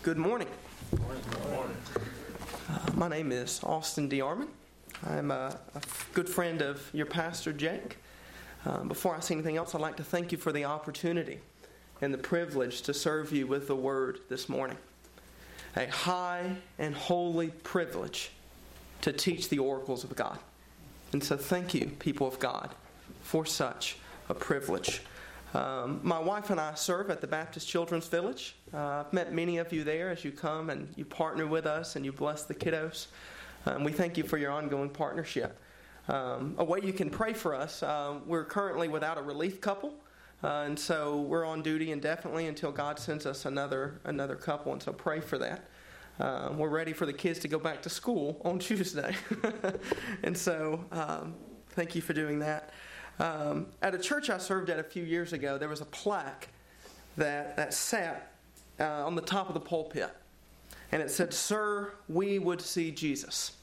Good morning. Good morning. My name is Austin D. Arman. I'm a good friend of your pastor, Jake. Before I say anything else, I'd like to thank you for the opportunity and the privilege to serve you with the Word this morning. A high and holy privilege to teach the oracles of God. And so thank you, people of God, for such a privilege. My wife and I serve at the Baptist Children's Village. I've met many of you there as you come and you partner with us and you bless the kiddos. We thank you for your ongoing partnership. A way you can pray for us, we're currently without a relief couple. And so we're on duty indefinitely until God sends us another couple. And so pray for that. We're ready for the kids to go back to school on Tuesday. And so thank you for doing that. At a church I served at a few years ago, there was a plaque that sat on the top of the pulpit. And it said, "Sir, we would see Jesus."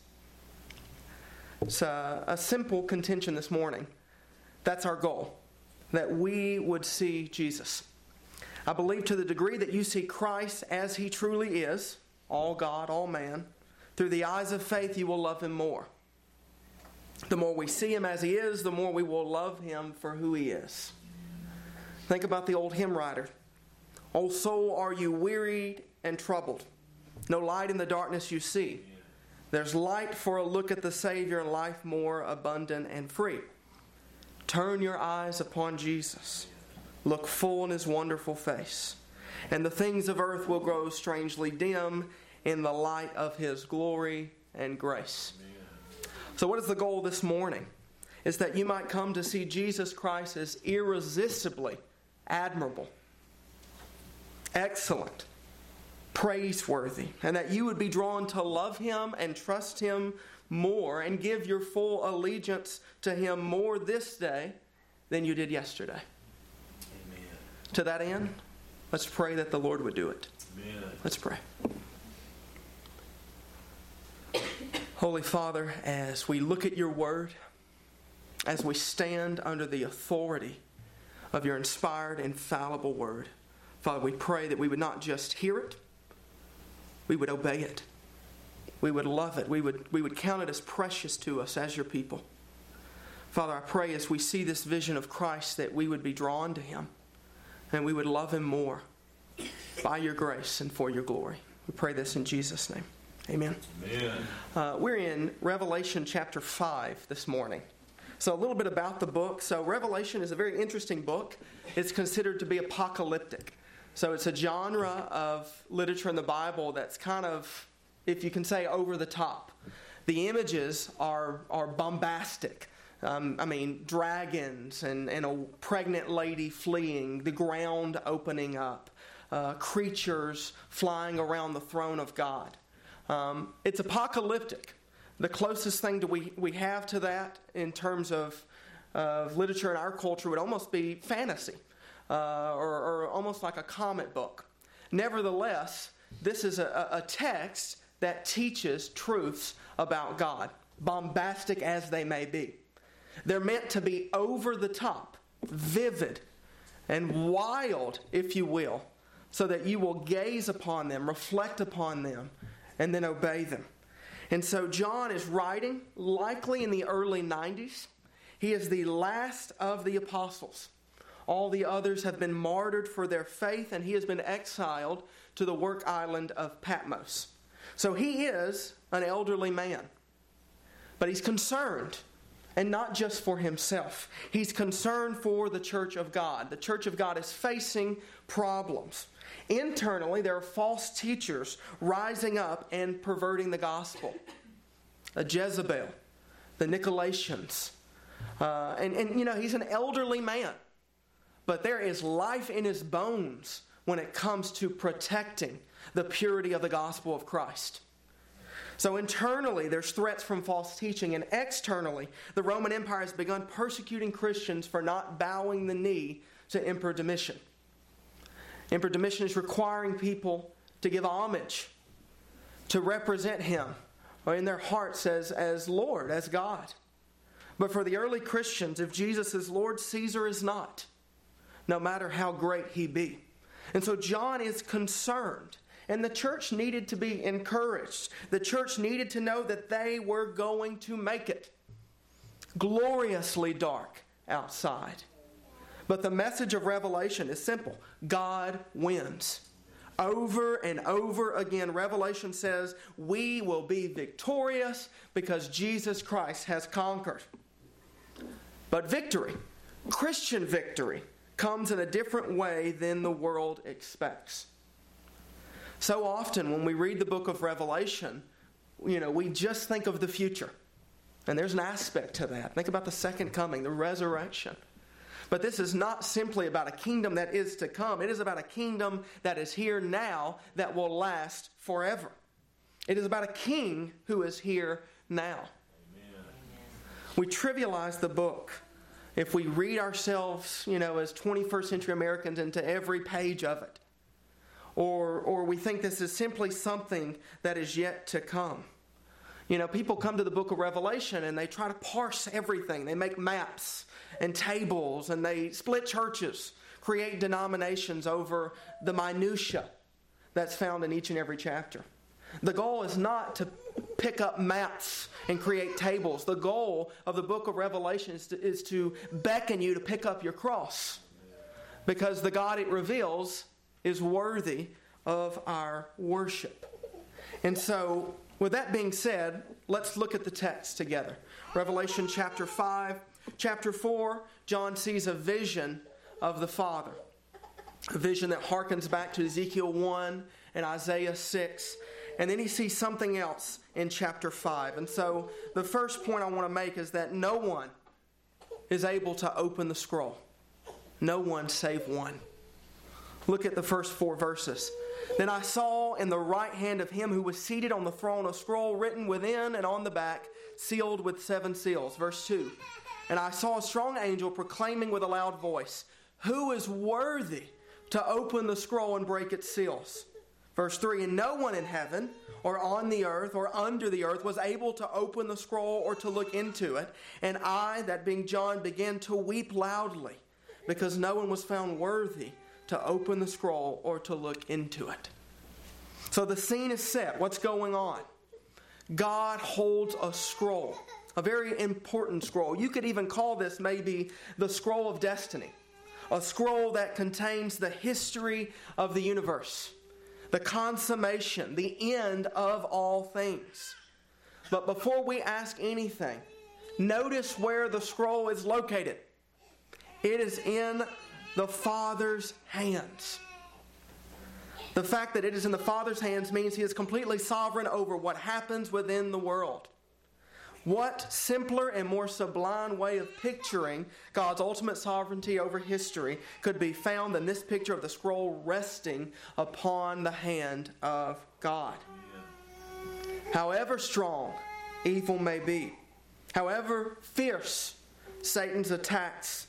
It's a simple contention this morning. That's our goal, that we would see Jesus. I believe to the degree that you see Christ as He truly is, all God, all man, through the eyes of faith, you will love Him more. The more we see Him as He is, the more we will love Him for who He is. Think about the old hymn writer. "O soul, are you wearied and troubled? No light in the darkness you see. There's light for a look at the Savior and life more abundant and free. Turn your eyes upon Jesus. Look full in His wonderful face. And the things of earth will grow strangely dim in the light of His glory and grace." Amen. So what is the goal this morning? Is that you might come to see Jesus Christ as irresistibly admirable, excellent, praiseworthy, and that you would be drawn to love Him and trust Him more and give your full allegiance to Him more this day than you did yesterday. Amen. To that end, let's pray that the Lord would do it. Amen. Let's pray. Holy Father, as we look at your word, as we stand under the authority of your inspired, infallible word, Father, we pray that we would not just hear it, we would obey it. We would love it. We would count it as precious to us as your people. Father, I pray as we see this vision of Christ that we would be drawn to Him and we would love Him more by your grace and for your glory. We pray this in Jesus' name. Amen. Amen. We're in Revelation chapter 5 this morning. So a little bit about the book. So Revelation is a very interesting book. It's considered to be apocalyptic. So it's a genre of literature in the Bible that's kind of, if you can say, over the top. The images are bombastic. Dragons and a pregnant lady fleeing, the ground opening up, creatures flying around the throne of God. It's apocalyptic. The closest thing we have to that in terms of literature in our culture would almost be fantasy, or almost like a comic book. Nevertheless, this is a text that teaches truths about God, bombastic as they may be. They're meant to be over the top, vivid, and wild, if you will, so that you will gaze upon them, reflect upon them, and then obey them. And so John is writing, likely in the early 90s. He is the last of the apostles. All the others have been martyred for their faith, and he has been exiled to the work island of Patmos. So he is an elderly man. But he's concerned, and not just for himself. He's concerned for the church of God. The church of God is facing problems. Internally, there are false teachers rising up and perverting the gospel. A Jezebel, the Nicolaitans. He's an elderly man. But there is life in his bones when it comes to protecting the purity of the gospel of Christ. So internally, there's threats from false teaching. And externally, the Roman Empire has begun persecuting Christians for not bowing the knee to Emperor Domitian. Emperor Domitian is requiring people to give homage, to represent him in their hearts as Lord, as God. But for the early Christians, if Jesus is Lord, Caesar is not, no matter how great he be. And so John is concerned. And the church needed to be encouraged. The church needed to know that they were going to make it. Gloriously dark outside. But the message of Revelation is simple. God wins. Over and over again, Revelation says we will be victorious because Jesus Christ has conquered. But victory, Christian victory, comes in a different way than the world expects. So often when we read the book of Revelation, we just think of the future. And there's an aspect to that. Think about the second coming, the resurrection. But this is not simply about a kingdom that is to come. It is about a kingdom that is here now that will last forever. It is about a king who is here now. Amen. We trivialize the book if we read ourselves, as 21st century Americans into every page of it. Or we think this is simply something that is yet to come. People come to the book of Revelation and they try to parse everything. They make maps and tables and they split churches, create denominations over the minutia that's found in each and every chapter. The goal is not to pick up maps and create tables. The goal of the book of Revelation is to beckon you to pick up your cross, because the God it reveals is worthy of our worship. And so, with that being said, let's look at the text together. Revelation chapter 5. Chapter 4, John sees a vision of the Father. A vision that harkens back to Ezekiel 1 and Isaiah 6. And then he sees something else in chapter 5. And so the first point I want to make is that no one is able to open the scroll. No one save one. Look at the first 4 verses. Then I saw in the right hand of him who was seated on the throne a scroll written within and on the back, sealed with 7 seals. Verse 2. And I saw a strong angel proclaiming with a loud voice, "Who is worthy to open the scroll and break its seals?" Verse 3. And no one in heaven or on the earth or under the earth was able to open the scroll or to look into it. And I, that being John, began to weep loudly, because no one was found worthy to open the scroll or to look into it. So the scene is set. What's going on? God holds a scroll, a very important scroll. You could even call this maybe the scroll of destiny, a scroll that contains the history of the universe, the consummation, the end of all things. But before we ask anything, notice where the scroll is located. It is in the Father's hands. The fact that it is in the Father's hands means He is completely sovereign over what happens within the world. What simpler and more sublime way of picturing God's ultimate sovereignty over history could be found than this picture of the scroll resting upon the hand of God? However strong evil may be, however fierce Satan's attacks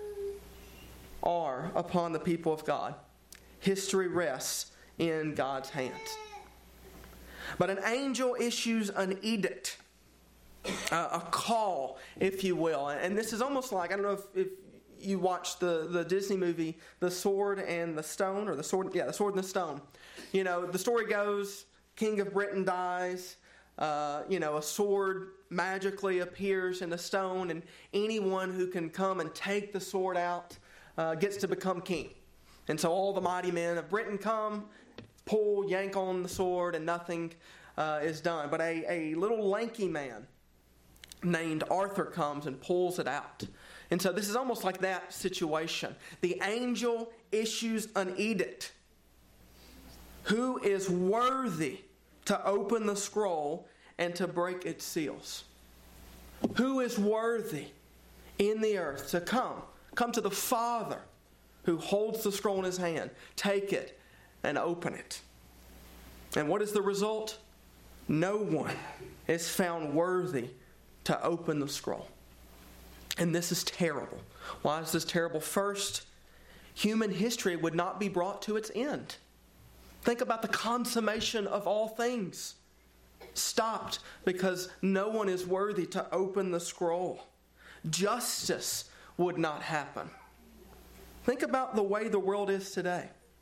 are upon the people of God, history rests in God's hands. But an angel issues an edict, a call, if you will. And this is almost like, I don't know if you watched the Disney movie, The Sword and the Stone, or The Sword and the Stone. The story goes, King of Britain dies, a sword magically appears in the stone, and anyone who can come and take the sword out gets to become king. And so all the mighty men of Britain come, pull, yank on the sword, and nothing is done. But a little lanky man named Arthur comes and pulls it out. And so this is almost like that situation. The angel issues an edict. Who is worthy to open the scroll and to break its seals? Who is worthy in the earth to come to the Father who holds the scroll in His hand, take it, and open it? And what is the result? No one is found worthy to open the scroll. And this is terrible. Why is this terrible? First, human history would not be brought to its end. Think about the consummation of all things. Stopped because no one is worthy to open the scroll. Justice would not happen. Think about the way the world is today.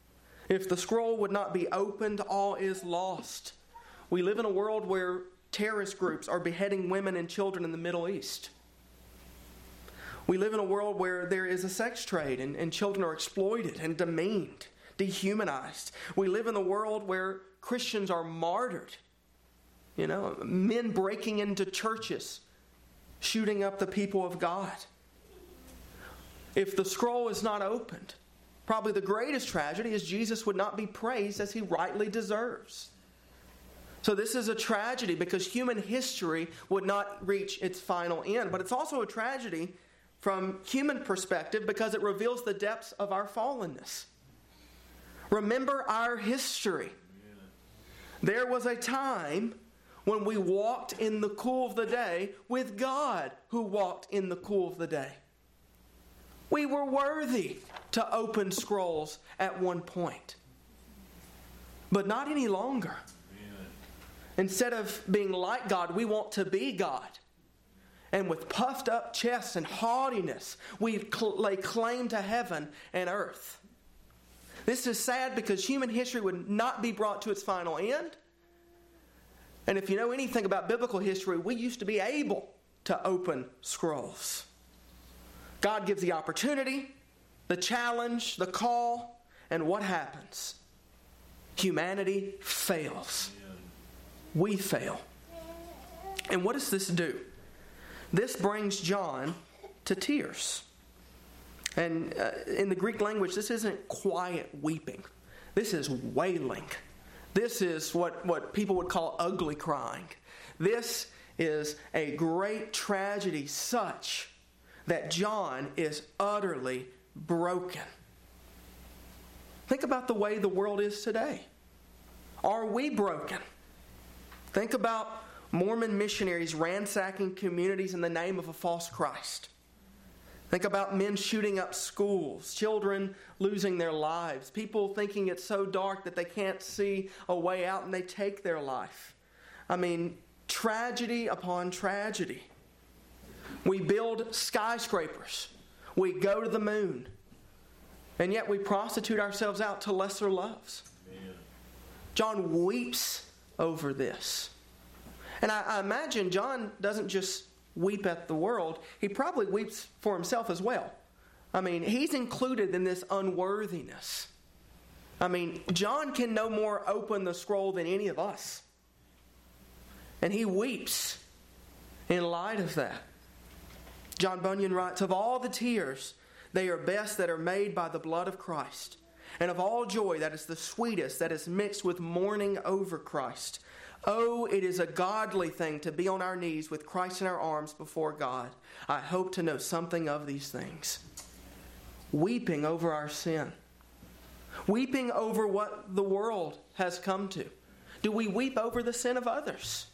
If the scroll would not be opened, all is lost. We live in a world where terrorist groups are beheading women and children in the Middle East. We live in a world where there is a sex trade and children are exploited and demeaned, dehumanized. We live in a world where Christians are martyred. Men breaking into churches, shooting up the people of God. If the scroll is not opened, probably the greatest tragedy is Jesus would not be praised as he rightly deserves. So this is a tragedy because human history would not reach its final end. But it's also a tragedy from human perspective because it reveals the depths of our fallenness. Remember our history. There was a time when we walked in the cool of the day with God who walked in the cool of the day. We were worthy to open scrolls at one point, but not any longer. Instead of being like God, we want to be God. And with puffed up chests and haughtiness, we lay claim to heaven and earth. This is sad because human history would not be brought to its final end. And if you know anything about biblical history, we used to be able to open scrolls. God gives the opportunity, the challenge, the call, and what happens? Humanity fails. We fail. And what does this do? This brings John to tears. And in the Greek language, this isn't quiet weeping. This is wailing. This is what people would call ugly crying. This is a great tragedy such that John is utterly broken. Think about the way the world is today. Are we broken? Think about Mormon missionaries ransacking communities in the name of a false Christ. Think about men shooting up schools, children losing their lives, people thinking it's so dark that they can't see a way out and they take their life. Tragedy upon tragedy. We build skyscrapers. We go to the moon. And yet we prostitute ourselves out to lesser loves. Amen. John weeps over this. And I imagine John doesn't just weep at the world. He probably weeps for himself as well. He's included in this unworthiness. John can no more open the scroll than any of us. And he weeps in light of that. John Bunyan writes, "Of all the tears, they are best that are made by the blood of Christ. And of all joy, that is the sweetest, that is mixed with mourning over Christ. Oh, it is a godly thing to be on our knees with Christ in our arms before God. I hope to know something of these things." Weeping over our sin. Weeping over what the world has come to. Do we weep over the sin of others?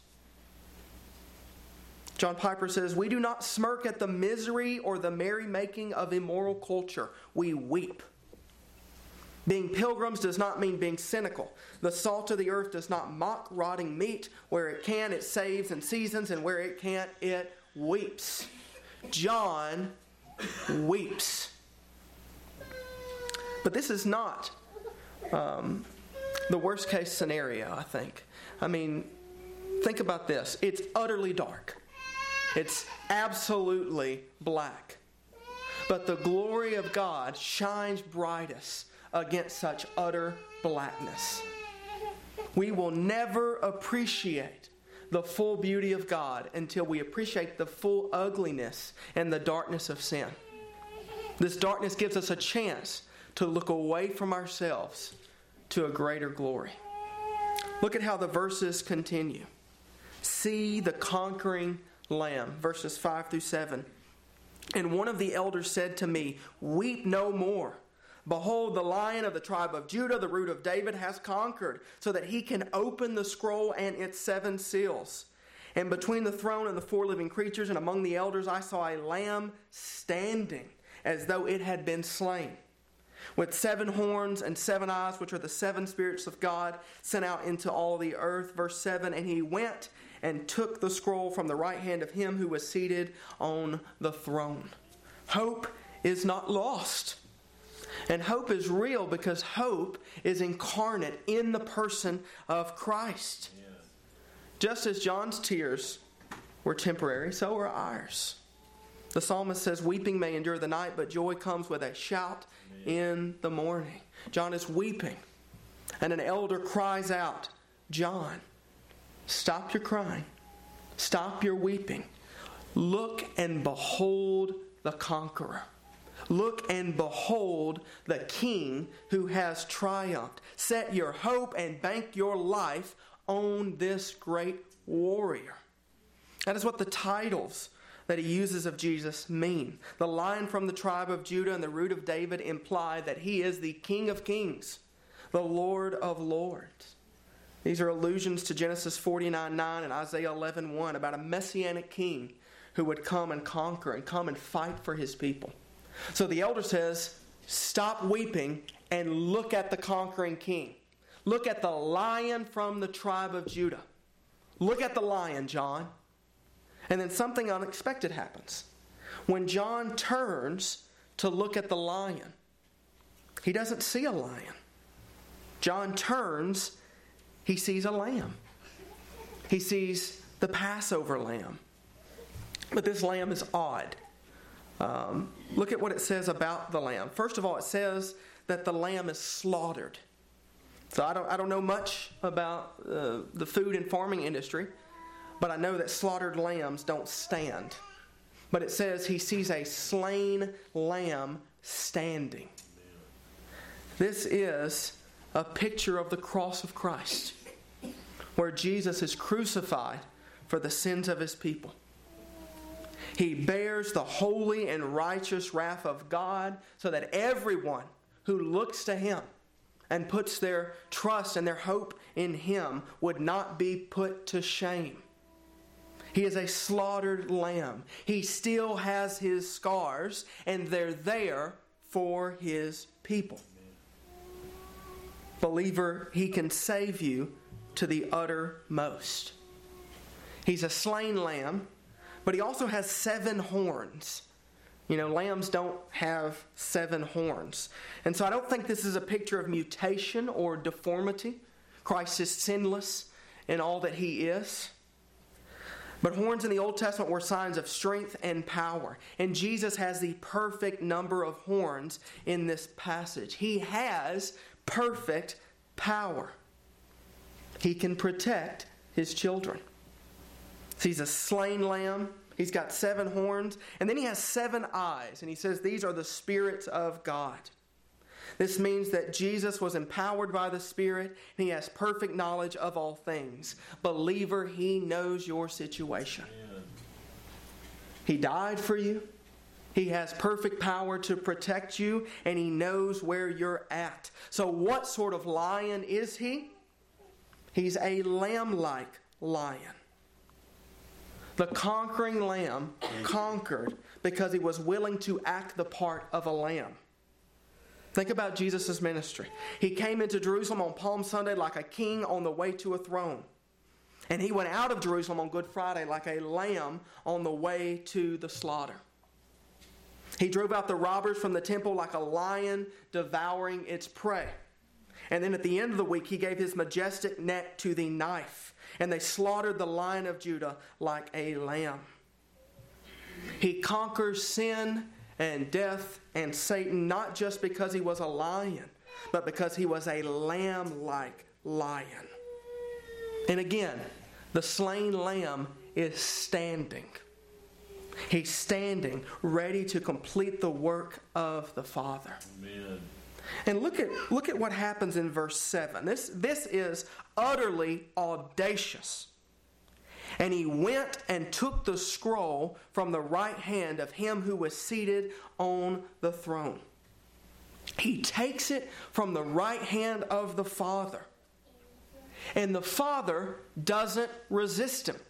John Piper says, "We do not smirk at the misery or the merrymaking of immoral culture. We weep." Being pilgrims does not mean being cynical. The salt of the earth does not mock rotting meat. Where it can, it saves and seasons, and where it can't, it weeps. John weeps. But this is not the worst case scenario, I think. Think about this. It's utterly dark. It's absolutely black. But the glory of God shines brightest against such utter blackness. We will never appreciate the full beauty of God until we appreciate the full ugliness and the darkness of sin. This darkness gives us a chance to look away from ourselves to a greater glory. Look at how the verses continue. "See the conquering Lamb," verses 5 through 7. "And one of the elders said to me, 'Weep no more. Behold, the Lion of the tribe of Judah, the Root of David, has conquered, so that he can open the scroll and its 7 seals. And between the throne and the 4 living creatures and among the elders I saw a lamb standing as though it had been slain, with 7 horns and 7 eyes, which are the 7 spirits of God sent out into all the earth." Verse 7, "And he went and took the scroll from the right hand of him who was seated on the throne." Hope is not lost. And hope is real because hope is incarnate in the person of Christ. Yes. Just as John's tears were temporary, so are ours. The psalmist says, weeping may endure the night, but joy comes with a shout in the morning. John is weeping, and an elder cries out, John, stop your crying. Stop your weeping. Look and behold the conqueror. Look and behold the King who has triumphed. Set your hope and bank your life on this great warrior. That is what the titles that he uses of Jesus mean. The Lion from the tribe of Judah and the Root of David imply that he is the King of kings, the Lord of lords. These are allusions to Genesis 49:9 and Isaiah 11:1 about a messianic king who would come and conquer and come and fight for his people. So the elder says, stop weeping and look at the conquering king. Look at the Lion from the tribe of Judah. Look at the lion, John. And then something unexpected happens. When John turns to look at the lion, he doesn't see a lion. John turns, he sees a lamb. He sees the Passover lamb. But this lamb is odd. Look at what it says about the lamb. First of all, it says that the lamb is slaughtered. So I don't know much about the food and farming industry, but I know that slaughtered lambs don't stand. But it says he sees a slain lamb standing. This is a picture of the cross of Christ, where Jesus is crucified for the sins of his people. He bears the holy and righteous wrath of God so that everyone who looks to him and puts their trust and their hope in him would not be put to shame. He is a slaughtered lamb. He still has his scars, and they're there for his people. Believer, he can save you to the uttermost. He's a slain lamb, but he also has 7 horns. You know, lambs don't have 7 horns. And so I don't think this is a picture of mutation or deformity. Christ is sinless in all that he is. But horns in the Old Testament were signs of strength and power. And Jesus has the perfect number of horns in this passage. He has perfect power. He can protect his children. So he's a slain lamb. He's got 7 horns. And then he has 7 eyes. And he says these are the spirits of God. This means that Jesus was empowered by the Spirit, and he has perfect knowledge of all things. Believer, he knows your situation. Amen. He died for you. He has perfect power to protect you, and he knows where you're at. So what sort of lion is he? He's a lamb-like lion. The conquering lamb conquered because he was willing to act the part of a lamb. Think about Jesus' ministry. He came into Jerusalem on Palm Sunday like a king on the way to a throne. And he went out of Jerusalem on Good Friday like a lamb on the way to the slaughter. He drove out the robbers from the temple like a lion devouring its prey. And then at the end of the week, he gave his majestic neck to the knife. And they slaughtered the Lion of Judah like a lamb. He conquers sin and death and Satan, not just because he was a lion, but because he was a lamb-like lion. And again, the slain lamb is standing. He's standing, ready to complete the work of the Father. Amen. And look at what happens in verse 7. This is utterly audacious. And he went and took the scroll from the right hand of him who was seated on the throne. He takes it from the right hand of the Father. And the Father doesn't resist him.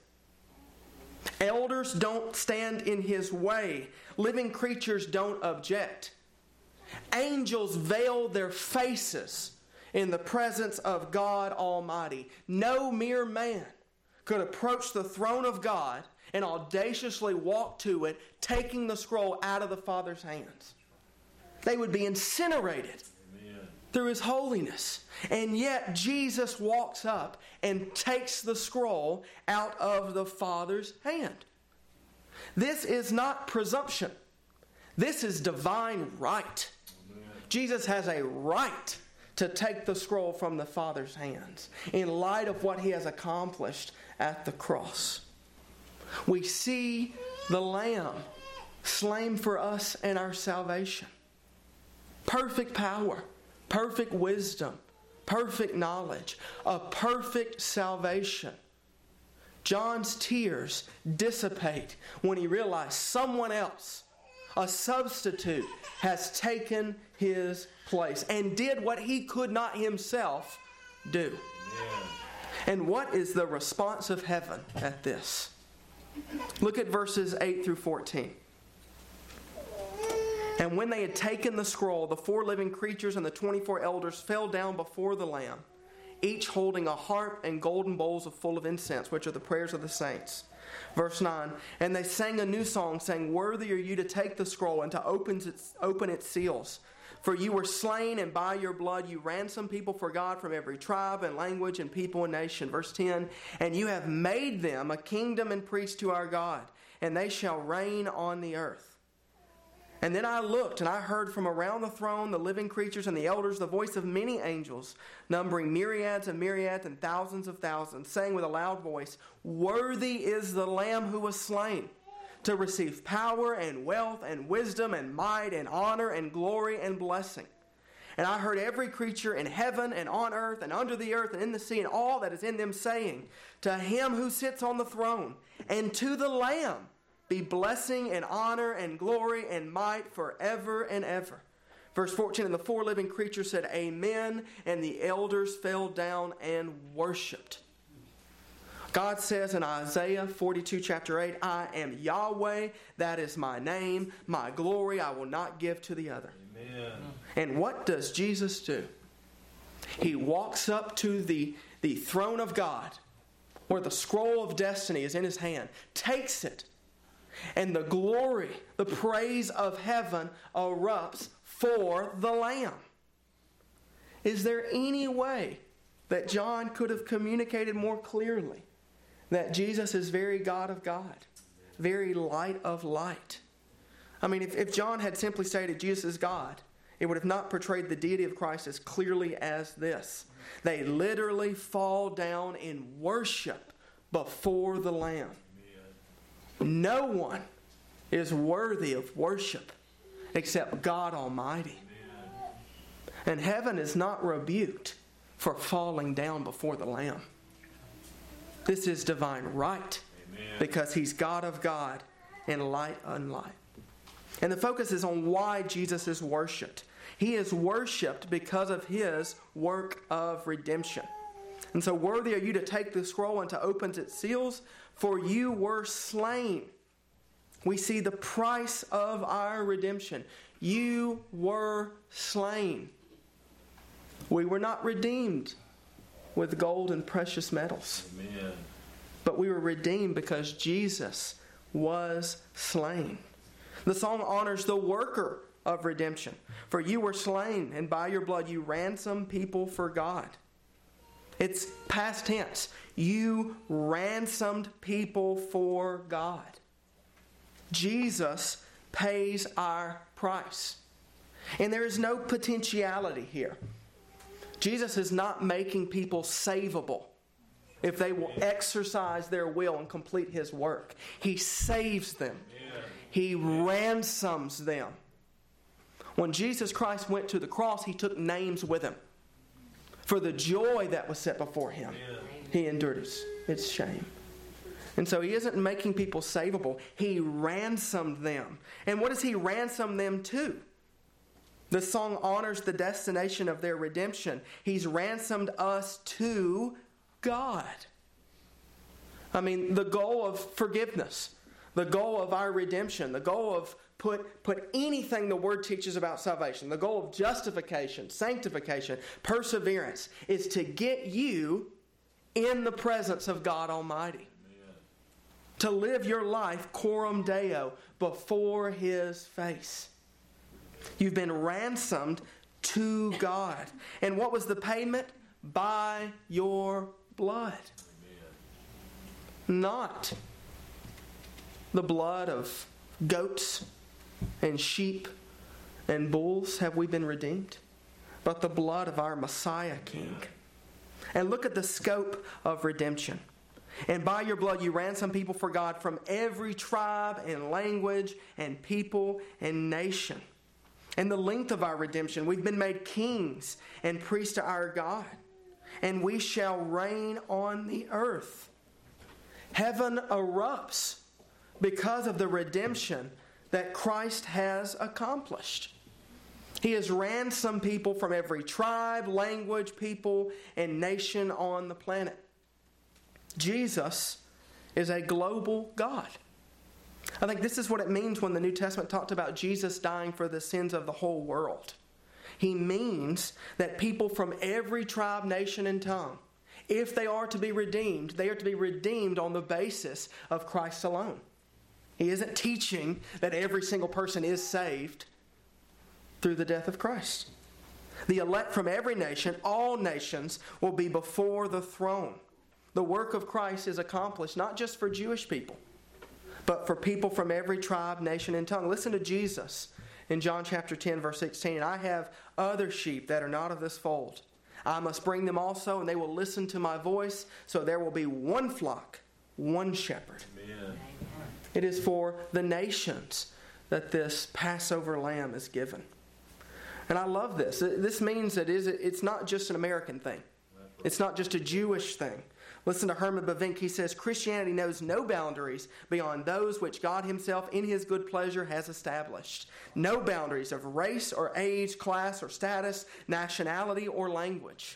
Elders don't stand in his way. Living creatures don't object. Angels veil their faces in the presence of God Almighty. No mere man could approach the throne of God and audaciously walk to it, taking the scroll out of the Father's hands. They would be incinerated through His holiness. And yet Jesus walks up and takes the scroll out of the Father's hand. This is not presumption. This is divine right. Jesus has a right to take the scroll from the Father's hands in light of what He has accomplished at the cross. We see the Lamb slain for us and our salvation. Perfect power, perfect wisdom, perfect knowledge, a perfect salvation. John's tears dissipate when he realized someone else, a substitute, has taken his place and did what he could not himself do. Yeah. And what is the response of heaven at this? Look at verses 8 through 14. And when they had taken the scroll, the 4 living creatures and the 24 elders fell down before the Lamb, each holding a harp and golden bowls full of incense, which are the prayers of the saints. Verse 9, and they sang a new song, saying, Worthy are you to take the scroll and to open its seals. For you were slain, and by your blood you ransomed people for God from every tribe and language and people and nation. Verse 10, and you have made them a kingdom and priests to our God, and they shall reign on the earth. And then I looked, and I heard from around the throne, the living creatures and the elders, the voice of many angels, numbering myriads and myriads and thousands of thousands, saying with a loud voice, Worthy is the Lamb who was slain, to receive power and wealth and wisdom and might and honor and glory and blessing. And I heard every creature in heaven and on earth and under the earth and in the sea and all that is in them saying, To Him who sits on the throne and to the Lamb be blessing and honor and glory and might forever and ever. Verse 14, and the 4 living creatures said, Amen, and the elders fell down and worshipped. God says in Isaiah 42, chapter 8, I am Yahweh, that is my name, my glory I will not give to the other. Amen. And what does Jesus do? He walks up to the throne of God, where the scroll of destiny is in His hand, takes it, and the glory, the praise of heaven erupts for the Lamb. Is there any way that John could have communicated more clearly that Jesus is very God of God, very light of light? I mean, if John had simply stated Jesus is God, it would have not portrayed the deity of Christ as clearly as this. They literally fall down in worship before the Lamb. No one is worthy of worship except God Almighty. And heaven is not rebuked for falling down before the Lamb. This is divine right, because He's God of God and light unlight. And the focus is on why Jesus is worshipped. He is worshipped because of His work of redemption. And so, worthy are you to take the scroll and to open its seals, for you were slain. We see the price of our redemption. You were slain. We were not redeemed with gold and precious metals. Amen. But we were redeemed because Jesus was slain. The song honors the worker of redemption. For you were slain, and by your blood you ransomed people for God. It's past tense. You ransomed people for God. Jesus pays our price. And there is no potentiality here. Jesus is not making people savable if they will exercise their will and complete His work. He saves them. He ransoms them. When Jesus Christ went to the cross, He took names with Him. For the joy that was set before Him, He endured its shame. And so He isn't making people savable. He ransomed them. And what does He ransom them to? The song honors the destination of their redemption. He's ransomed us to God. I mean, the goal of forgiveness, the goal of our redemption, the goal of put anything the Word teaches about salvation, the goal of justification, sanctification, perseverance, is to get you in the presence of God Almighty. Amen. To live your life coram Deo, before His face. You've been ransomed to God. And what was the payment? By your blood. Amen. Not the blood of goats and sheep and bulls have we been redeemed, but the blood of our Messiah King. And look at the scope of redemption. And by your blood you ransom people for God from every tribe and language and people and nation. And the length of our redemption, we've been made kings and priests to our God. And we shall reign on the earth. Heaven erupts because of the redemption that Christ has accomplished. He has ransomed people from every tribe, language, people, and nation on the planet. Jesus is a global God. I think this is what it means when the New Testament talked about Jesus dying for the sins of the whole world. He means that people from every tribe, nation, and tongue, if they are to be redeemed, they are to be redeemed on the basis of Christ alone. He isn't teaching that every single person is saved through the death of Christ. The elect from every nation, all nations, will be before the throne. The work of Christ is accomplished not just for Jewish people, but for people from every tribe, nation, and tongue. Listen to Jesus in John chapter 10, verse 16. And I have other sheep that are not of this fold. I must bring them also, and they will listen to my voice. So there will be one flock, one shepherd. Amen. It is for the nations that this Passover lamb is given. And I love this. This means that it's not just an American thing. It's not just a Jewish thing. Listen to Herman Bavinck. He says, Christianity knows no boundaries beyond those which God himself in his good pleasure has established. No boundaries of race or age, class or status, nationality or language.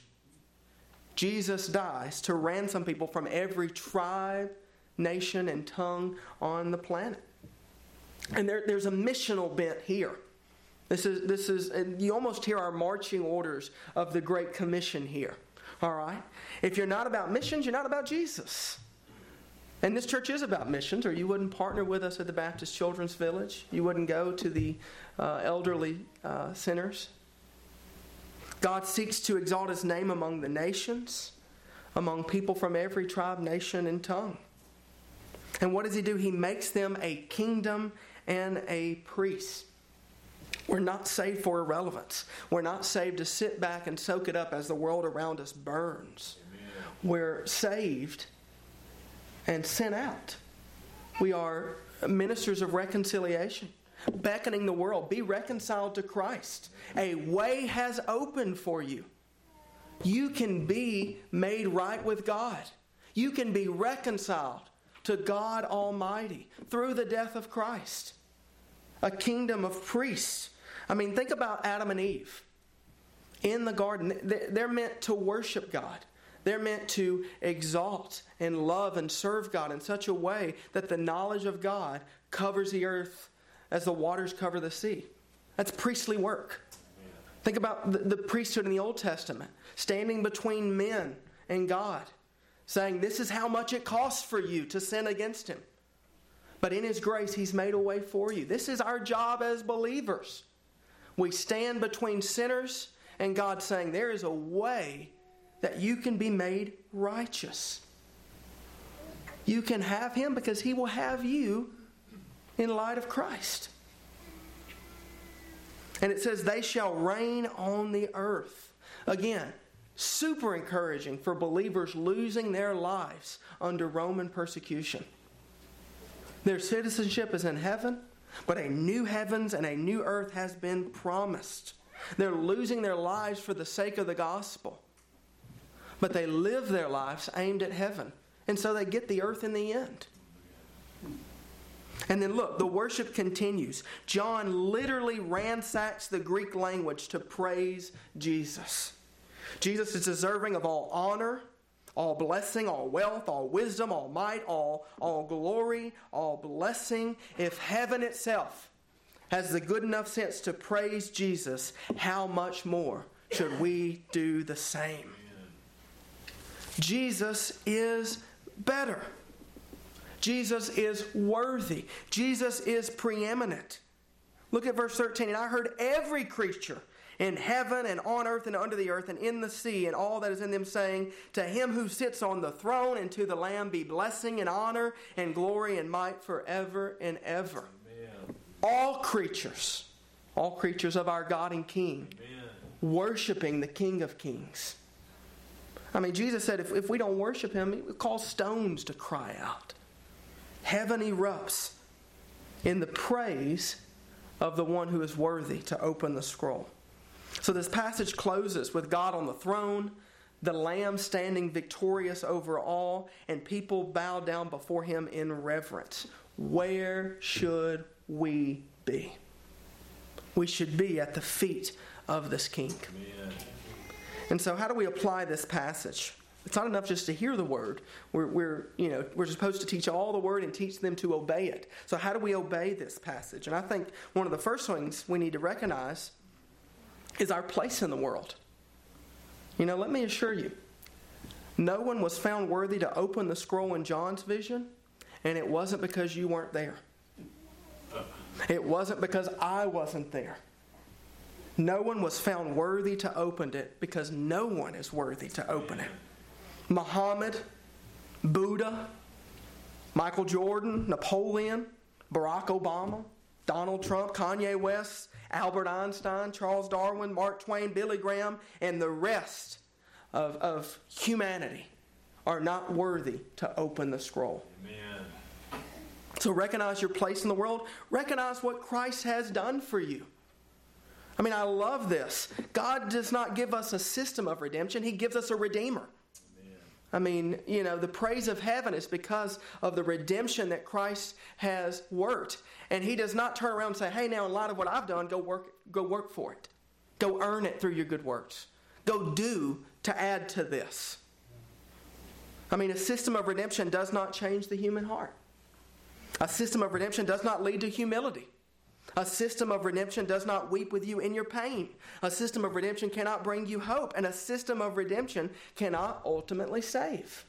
Jesus dies to ransom people from every tribe, nation, and tongue on the planet. And there's a missional bent here. This is you almost hear our marching orders of the Great Commission here. All right? If you're not about missions, you're not about Jesus. And this church is about missions, or you wouldn't partner with us at the Baptist Children's Village. You wouldn't go to the elderly centers. God seeks to exalt his name among the nations, among people from every tribe, nation, and tongue. And what does he do? He makes them a kingdom and a priest. We're not saved for irrelevance. We're not saved to sit back and soak it up as the world around us burns. Amen. We're saved and sent out. We are ministers of reconciliation, beckoning the world, be reconciled to Christ. A way has opened for you. You can be made right with God. You can be reconciled to God Almighty through the death of Christ. A kingdom of priests. I mean, think about Adam and Eve in the garden. They're meant to worship God. They're meant to exalt and love and serve God in such a way that the knowledge of God covers the earth as the waters cover the sea. That's priestly work. Think about the priesthood in the Old Testament, standing between men and God, saying, this is how much it costs for you to sin against him. But in his grace, he's made a way for you. This is our job as believers. We stand between sinners and God, saying there is a way that you can be made righteous. You can have him because he will have you in light of Christ. And it says they shall reign on the earth. Again, super encouraging for believers losing their lives under Roman persecution. Their citizenship is in heaven, but a new heavens and a new earth has been promised. They're losing their lives for the sake of the gospel. But they live their lives aimed at heaven. And so they get the earth in the end. And then look, the worship continues. John literally ransacks the Greek language to praise Jesus. Jesus is deserving of all honor, all blessing, all wealth, all wisdom, all might, all glory, all blessing. If heaven itself has the good enough sense to praise Jesus, how much more should we do the same? Jesus is better. Jesus is worthy. Jesus is preeminent. Look at verse 13. And I heard every creature in heaven and on earth and under the earth and in the sea and all that is in them saying, to him who sits on the throne and to the Lamb be blessing and honor and glory and might forever and ever. Amen. All creatures of our God and King, amen, worshiping the King of Kings. I mean, Jesus said if we don't worship Him, He would cause stones to cry out. Heaven erupts in the praise of the one who is worthy to open the scroll. So this passage closes with God on the throne, the Lamb standing victorious over all, and people bow down before Him in reverence. Where should we be? We should be at the feet of this King. Amen. And so how do we apply this passage? It's not enough just to hear the word. We're supposed to teach all the word and teach them to obey it. So how do we obey this passage? And I think one of the first things we need to recognize is our place in the world. Let me assure you, no one was found worthy to open the scroll in John's vision, and it wasn't because you weren't there. It wasn't because I wasn't there. No one was found worthy to open it because no one is worthy to open it. Muhammad, Buddha, Michael Jordan, Napoleon, Barack Obama, Donald Trump, Kanye West, Albert Einstein, Charles Darwin, Mark Twain, Billy Graham, and the rest of humanity are not worthy to open the scroll. Amen. So recognize your place in the world. Recognize what Christ has done for you. I mean, I love this. God does not give us a system of redemption. He gives us a Redeemer. I mean, the praise of heaven is because of the redemption that Christ has worked. And He does not turn around and say, hey, now in light of what I've done, go work for it. Go earn it through your good works. Go do to add to this. I mean, a system of redemption does not change the human heart. A system of redemption does not lead to humility. A system of redemption does not weep with you in your pain. A system of redemption cannot bring you hope. And a system of redemption cannot ultimately save.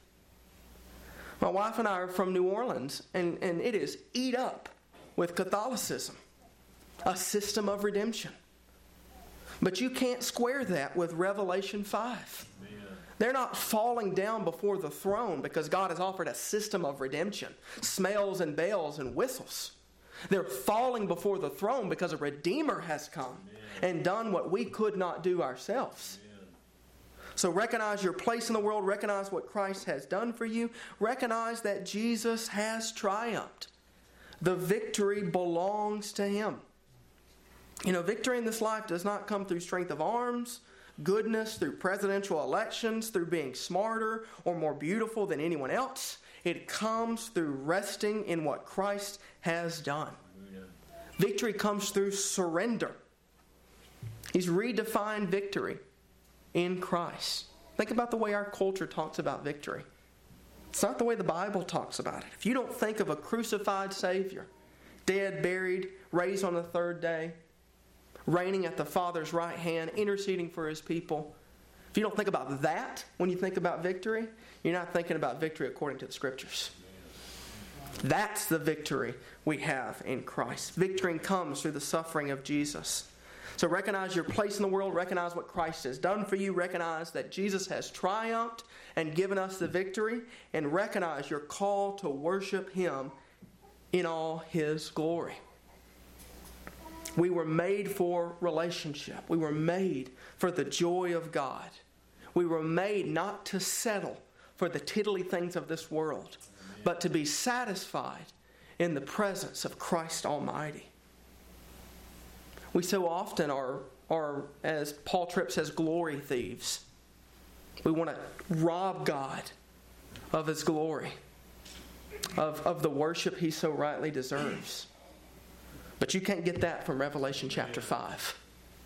My wife and I are from New Orleans, and it is eat up with Catholicism. A system of redemption. But you can't square that with Revelation 5. Amen. They're not falling down before the throne because God has offered a system of redemption. Smells and bells and whistles. They're falling before the throne because a Redeemer has come, amen, and done what we could not do ourselves. Amen. So recognize your place in the world. Recognize what Christ has done for you. Recognize that Jesus has triumphed. The victory belongs to Him. Victory in this life does not come through strength of arms, goodness, through presidential elections, through being smarter or more beautiful than anyone else. It comes through resting in what Christ has done. Amen. Victory comes through surrender. He's redefined victory in Christ. Think about the way our culture talks about victory. It's not the way the Bible talks about it. If you don't think of a crucified Savior, dead, buried, raised on the third day, reigning at the Father's right hand, interceding for His people, if you don't think about that when you think about victory, you're not thinking about victory according to the Scriptures. That's the victory we have in Christ. Victory comes through the suffering of Jesus. So recognize your place in the world. Recognize what Christ has done for you. Recognize that Jesus has triumphed and given us the victory. And recognize your call to worship Him in all His glory. We were made for relationship. We were made for the joy of God. We were made not to settle for the tiddly things of this world, but to be satisfied in the presence of Christ Almighty. We so often are, as Paul Tripp says, glory thieves. We want to rob God of His glory, of the worship He so rightly deserves. But you can't get that from Revelation chapter 5.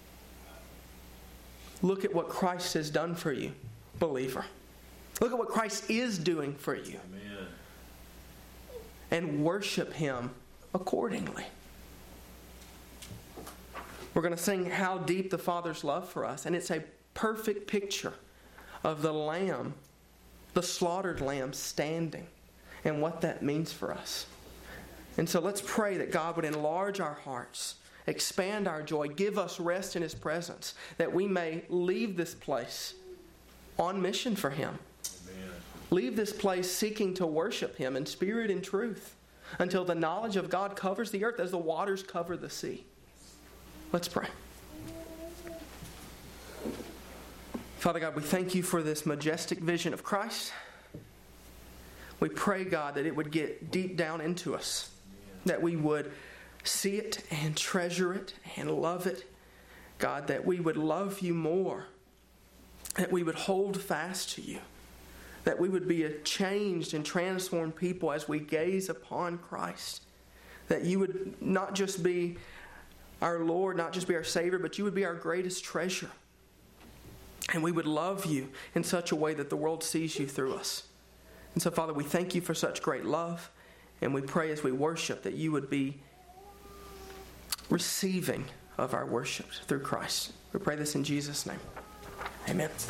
Look at what Christ has done for you, believer. Look at what Christ is doing for you. Amen. And worship Him accordingly. We're going to sing How Deep the Father's Love for Us. And it's a perfect picture of the Lamb, the slaughtered Lamb, standing and what that means for us. And so let's pray that God would enlarge our hearts expand our joy, give us rest in His presence, that we may leave this place on mission for Him. Amen. Leave this place seeking to worship Him in spirit and truth until the knowledge of God covers the earth as the waters cover the sea. Let's pray. Father God, we thank You for this majestic vision of Christ. We pray, God, that it would get deep down into us, that we would see it and treasure it and love it. God, that we would love You more, that we would hold fast to You, that we would be a changed and transformed people as we gaze upon Christ, that You would not just be our Lord, not just be our Savior, but You would be our greatest treasure. And we would love You in such a way that the world sees You through us. And so, Father, we thank You for such great love, and we pray as we worship that You would be receiving of our worship through Christ. We pray this in Jesus' name. Amen.